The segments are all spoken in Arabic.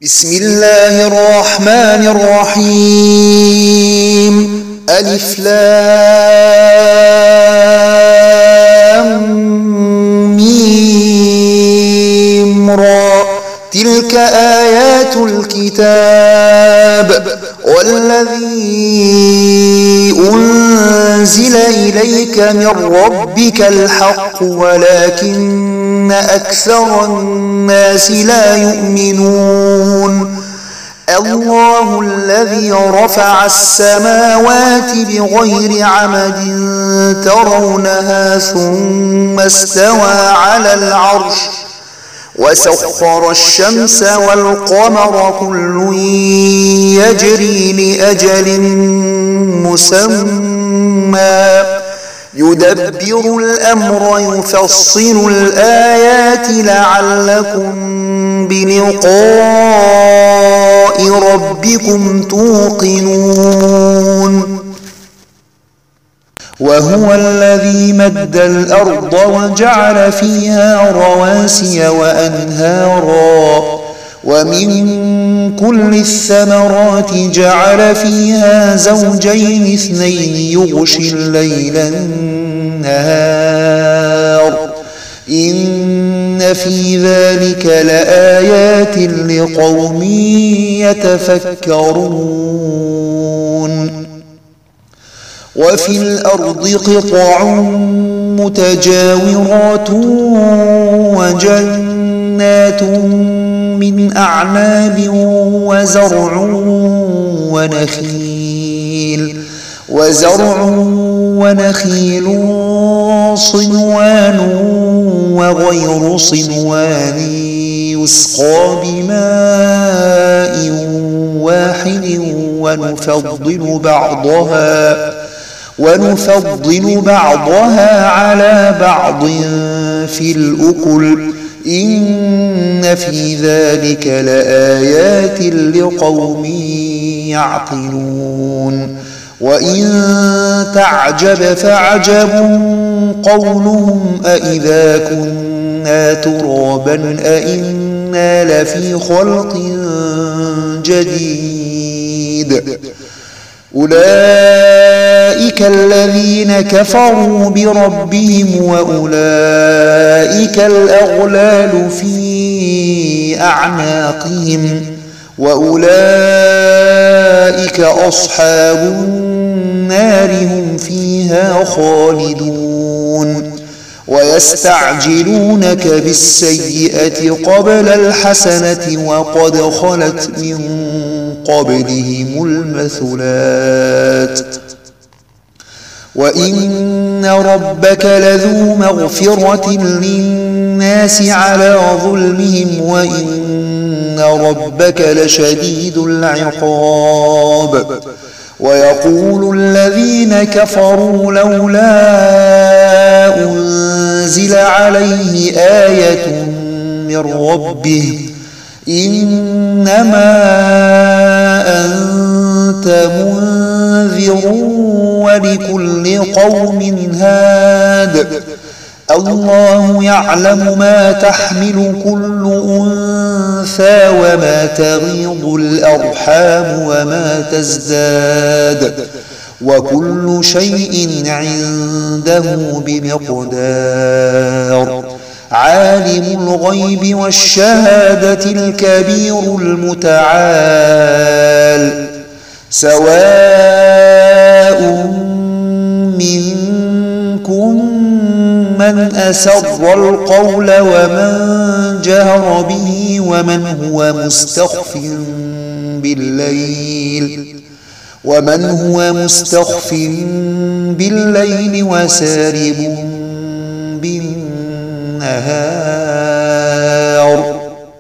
بسم الله الرحمن الرحيم. ألف لام ميم را. تلك آيات الكتاب والذي أنزل إليك من ربك الحق ولكن أكثر الناس لا يؤمنون. الله الذي رفع السماوات بغير عمد ترونها ثم استوى على العرش وسخر الشمس والقمر كل يجري لأجل مسمى يدبر الأمر يفصل الآيات لعلكم بلقاء ربكم توقنون. وهو الذي مد الأرض وجعل فيها رواسي وأنهارا ومن كل الثمرات جعل فيها زوجين اثنين يغشي الليل النهار إن في ذلك لآيات لقوم يتفكرون. وفي الأرض قطع متجاورات وجنات من أعناب وزرع ونخيل صنوان وغير صنوان يسقى بماء واحد ونفضل بعضها على بعض في الأكل إن في ذلك لآيات لقوم يعقلون. وإن تعجب فعجب قولهم أإذا كنا ترابا أإنا لفي خلق جديد. أولئك الذين كفروا بربهم وأولئك الأغلال في أعناقهم وأولئك أصحاب النار هم فيها خالدون. ويستعجلونك بالسيئة قبل الحسنة وقد خلت من قبلهم المثلات وإن ربك لذو مغفرة للناس على ظلمهم وإن ربك لشديد العقاب. ويقول الذين كفروا لولا أنزل عليه آية من ربه إنما أنت منذر ولكل قوم هاد. الله يعلم ما تحمل كل أنثى وما تغيض الأرحام وما تزداد وكل شيء عنده بمقدار. عالم الغيب والشهادة الكبير المتعال. سواء منكم من أسر القول ومن جهر به ومن هو مستخف بالليل وسارب بالنهار.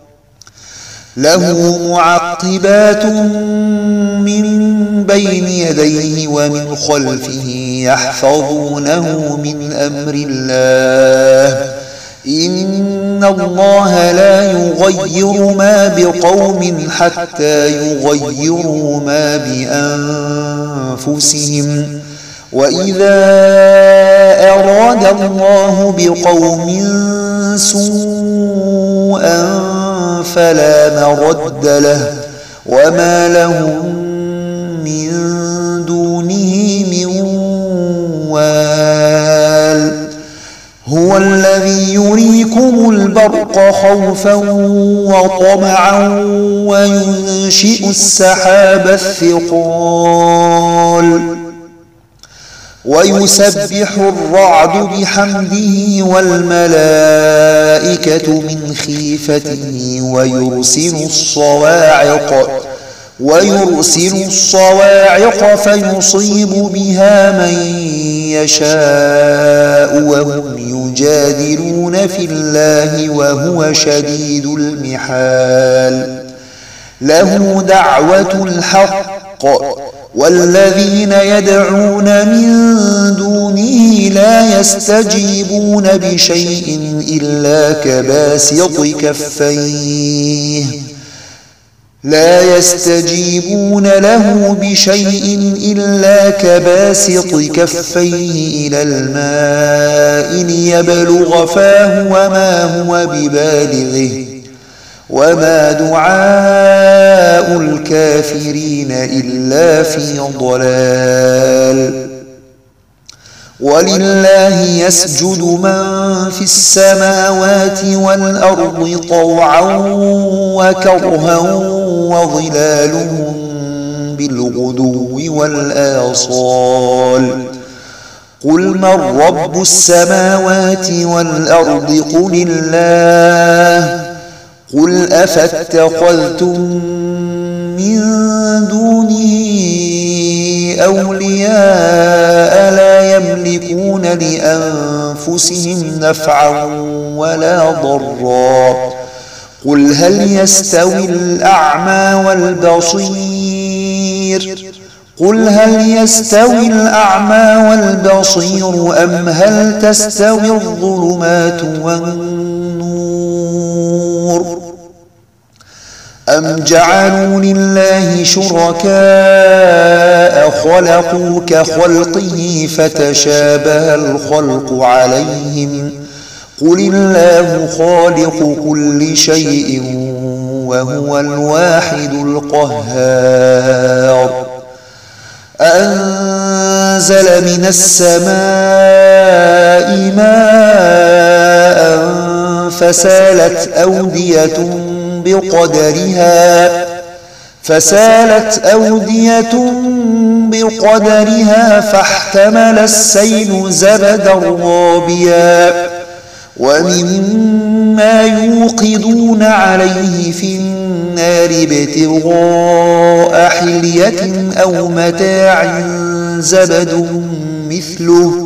له معقبات من بين يديه ومن خلفه يحفظونه من أمر الله إن الله لا يغير ما بقوم حتى يغيروا ما بأنفسهم وإذا أراد الله بقوم سوءا فلا مرد له وما لهم من دونه من وال هو الذي يريكم البرق خوفا وطمعا وينشئ السحاب الثقال ويسبح الرعد بحمده والملائكة من خيفته ويرسل الصواعق فيصيب بها من يشاء وهم يجادلون في الله وهو شديد المحال له دعوة الحق والذين يدعون من دونه لا يستجيبون بشيء إلا كباسط كفيه لا يستجيبون له بشيء إلا كباسط كفيه إلى الماء ليبلغ فاه وما هو ببالغه وما دعاء الكافرين إلا في ضلال ولله يسجد من في السماوات والأرض طوعا وكرها وظلالهم بالغدو والآصال قل من رب السماوات والأرض قل الله قل أفاتخذتم من دونه أولياء لا يملكون لأنفسهم نفعا ولا ضرا قل هل يستوي الأعمى والبصير أم هل تستوي الظلمات والنور أم جعلوا لله شركاء خلقوا كخلقه فتشابه الخلق عليهم قل الله خالق كل شيء وهو الواحد القهار أنزل من السماء ماء فسالت أودية بقدرها فاحتمل السيل زبدا رابيا ومما يوقدون عليه في النار ابتغاء حلية أو متاع زبد مثله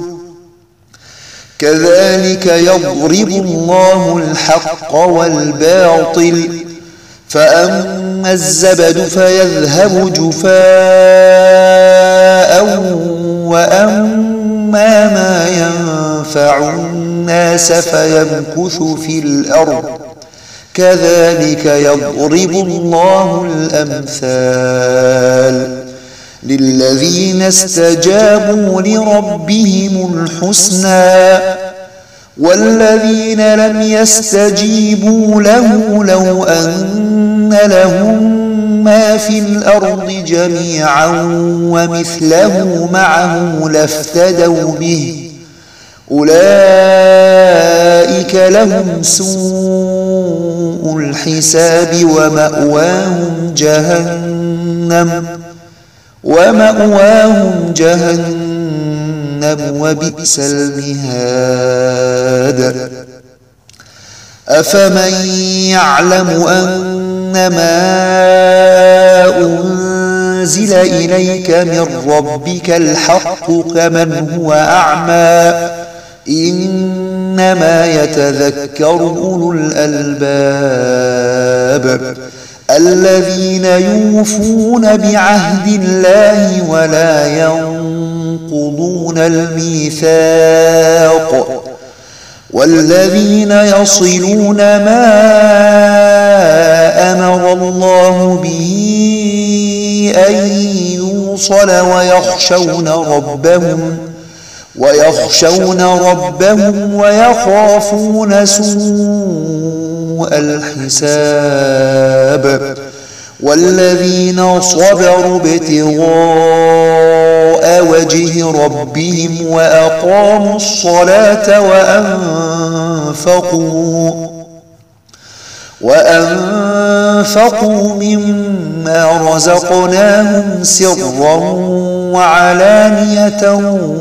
كذلك يضرب الله الحق والباطل فأما الزبد فيذهب جفاء وأما ما ينفع الناس فيمكث في الأرض كذلك يضرب الله الأمثال للذين استجابوا لربهم الحسنى والذين لم يستجيبوا له لو أن لهم ما في الأرض جميعا ومثله معه لافتدوا به أولئك لهم سوء الحساب ومأواهم جهنم وبئس المهاد أفمن يعلم أنما أنزل إليك من ربك الحق كمن هو أعمى إنما يتذكر أولو الألباب الذين يوفون بعهد الله ولا ينقضون الميثاق والذين يصلون ما أمر الله به أن يوصل ويخشون ربهم ويخافون سوء الحساب والذين صبروا ابتغاء وجه ربهم وأقاموا الصلاة وأنفقوا مما رزقناهم سرا وعلانية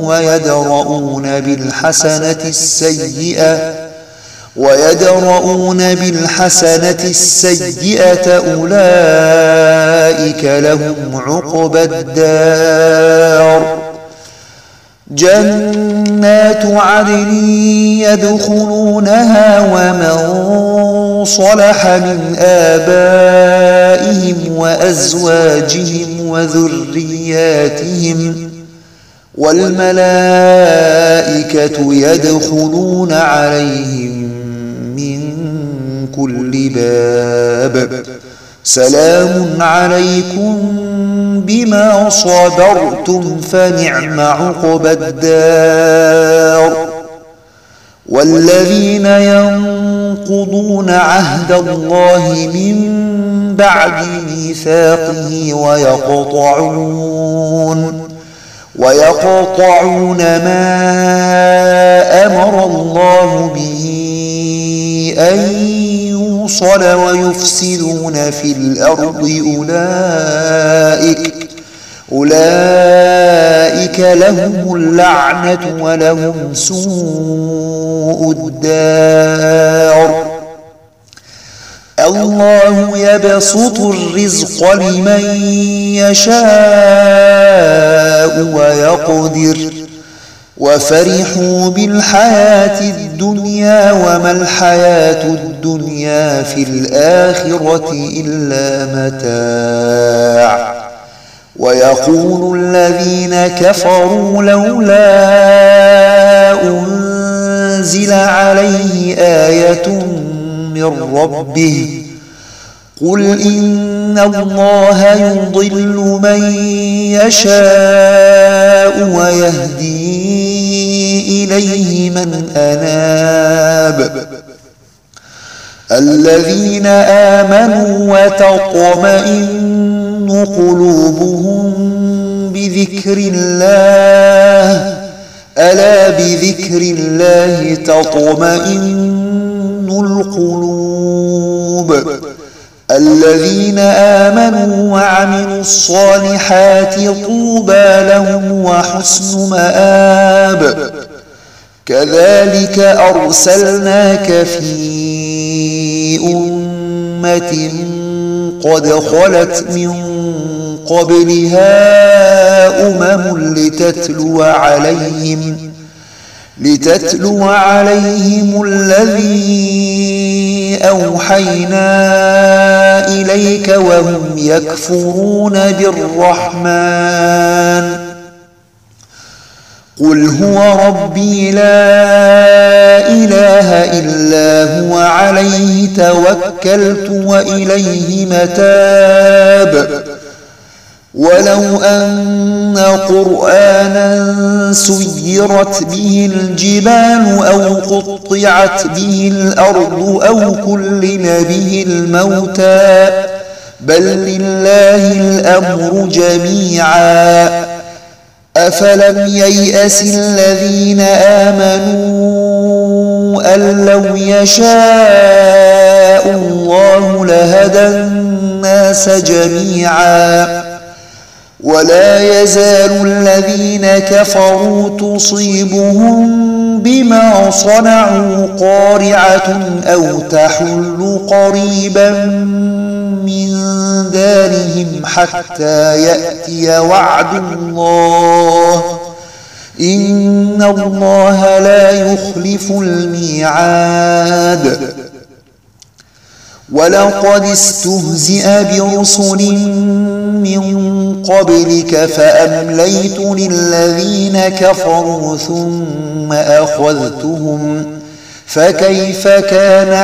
ويدرؤون بالحسنة السيئة أولئك لهم عقبى الدار جنات عدن يدخلونها ومن صلح من آبائهم وأزواجهم وذرياتهم والملائكة يدخلون عليهم من كل باب سلام عليكم بما صبرتم فنعم عقبى الدار والذين ينقضون عهد الله من بعد ميثاقه ويقطعون ما أمر الله به أن يوصل ويفسدون في الأرض أولئك لهم اللعنة ولهم سوء الدار الله يبسط الرزق لمن يشاء ويقدر وفرحوا بالحياة الدنيا وما الحياة الدنيا في الآخرة إلا متاع ويقول الذين كفروا لولا أنزل عليه آية من ربه قل إن الله يضل من يشاء ويهدي إليه من أناب الذين آمنوا وتطمئن قلوبهم بذكر الله ألا بذكر الله تطمئن القلوب الذين آمنوا وعملوا الصالحات طوبى لهم وحسن مآب كذلك أرسلناك في أمة قد خلت من قبلها لتتلو عليهم الذي أوحينا إليك وهم يكفرون بالرحمن قل هو ربي لا إله إلا هو عليه توكلت وإليه متاب ولو أن قرآنا سيرت به الجبال أو قطعت به الأرض أو كلم به الموتى بل لله الأمر جميعا أفلم ييأس الذين آمنوا أن لو يشاء الله لهدى الناس جميعا ولا يزال الذين كفروا تصيبهم بما صنعوا قارعة أو تحل قريبا من دارهم حتى يأتي وعد الله إن الله لا يخلف الميعاد ولقد استهزئ برسل من قبلك فأمليت للذين كفروا ثم أخذتهم فكيف كان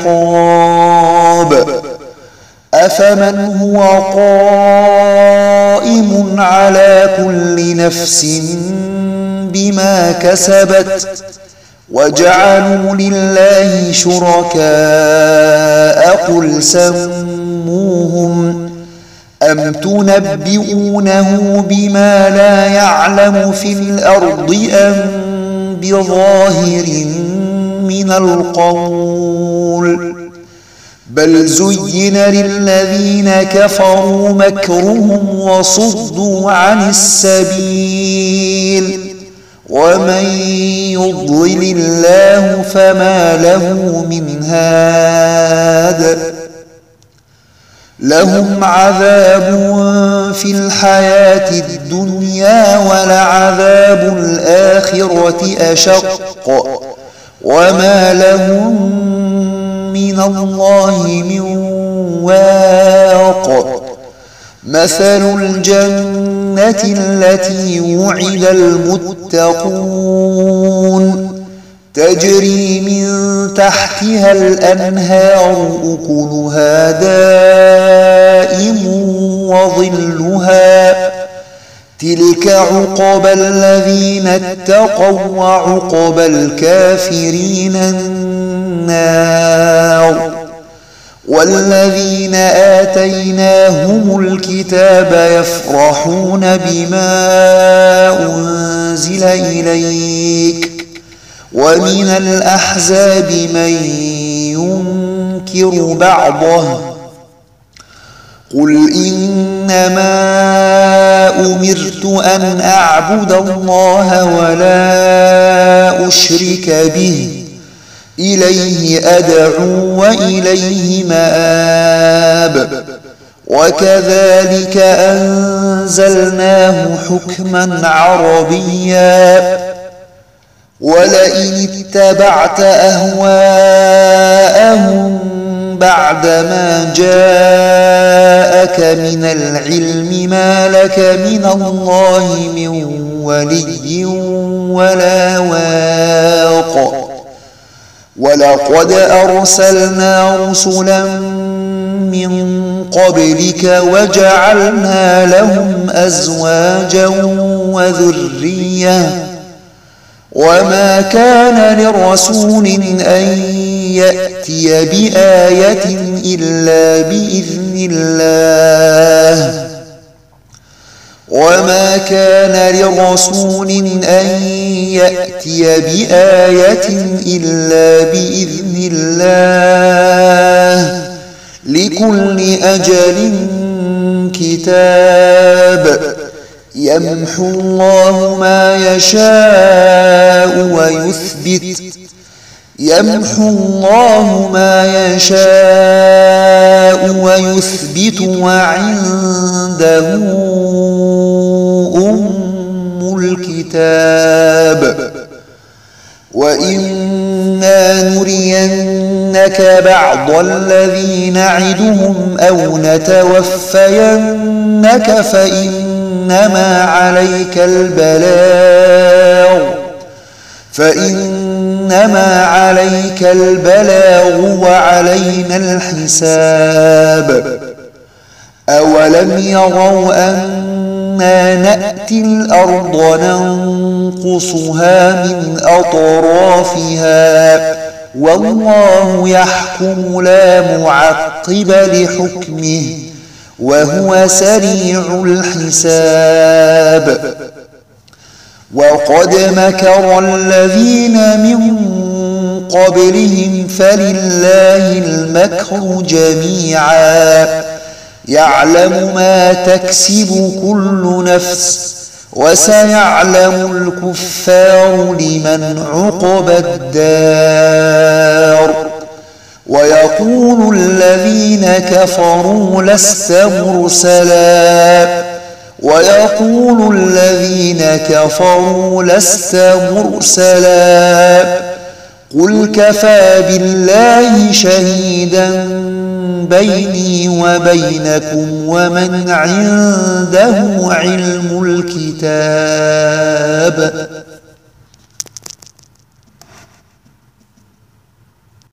عقاب أفمن هو قائم على كل نفس بما كسبت وجعلوا لله شركاء قل سموهم أم تنبئونه بما لا يعلم في الأرض أم بظاهر من القول بل زين للذين كفروا مكرهم وصدوا عن السبيل ومن يضلل الله فما له من هاد لهم عذاب في الحياة الدنيا ولعذاب الآخرة أشق وما لهم من الله من واق مثل الجنة التي وعد المتقون تجري من تحتها الأنهار أكلها دائم وظلها تلك عقبى الذين اتقوا وعقبى الكافرين النار والذين آتيناهم الكتاب يفرحون بما أنزل إليك ومن الأحزاب من ينكر بعضه قل إنما أمرت أن أعبد الله ولا أشرك به إليه أدعو وإليه مآب وكذلك أنزلناه حكما عربيا ولئن اتبعت أهواءهم بعدما جاءك من العلم ما لك من الله من ولي ولا واق ولقد أرسلنا رسلا من قبلك وجعلنا لهم أزواجا وذرية وما كان لرسول أن يأتي بآية إلا بإذن الله وما كان لرسول أن يأتي بآية إلا بإذن الله لكل أجل كتاب يمحو الله ما يشاء ويثبت وعنده أم الكتاب وإما نرينك بعض الذي نعدهم أو نتوفينك فإنما عليك البلاغ وعلينا الحساب أولم يروا أنا نأتي الأرض ننقصها من أطرافها والله يحكم لا معقب لحكمه وهو سريع الحساب وقد مكر الذين من قبلهم فلله المكر جميعا يعلم ما تكسب كل نفس وسيعلم الكفار لمن عقبى الدار ويقول الذين كفروا لست مرسلا قل كفى بالله شهيدا بيني وبينكم ومن عنده علم الكتاب